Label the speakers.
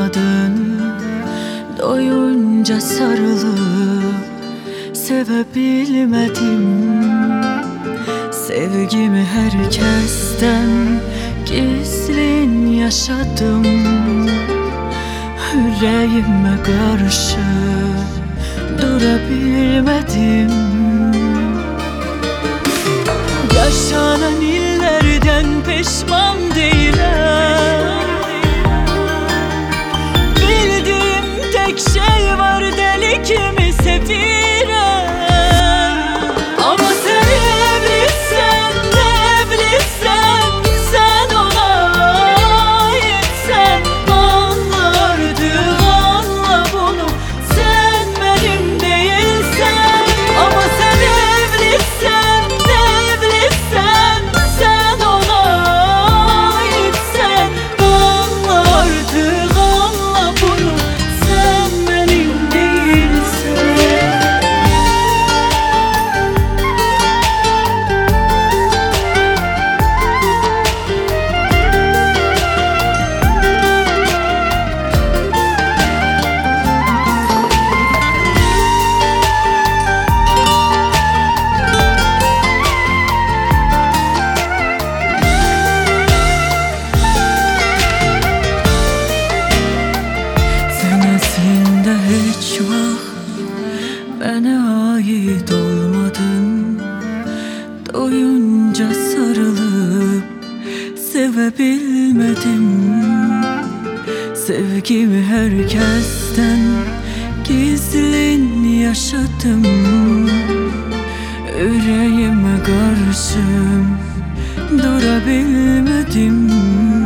Speaker 1: dolmadın. Doyunca sarılıp sevebilmedim. Sevgimi herkesten gizlin yaşadım. Yüreğime karşı durabilmedim. Yaşanan illerden pişman değilim. Bildiğim tek şey var, deli kimi seviyorum. Ama sen evlisin, evlisin, sen ona aitsen. Anla artık, anla bunu, sen benim değilsen. Ama sen evlisin, evlisin, sen ona aitsen. Anla artık, anla bunu, sen benim değilsen. Aslında hiç vaxt bana ait olmadın. Doyunca sarılıp sevebilmedim. Sevgimi herkesten gizlin yaşadım. Yüreğime karşı durabilmedim.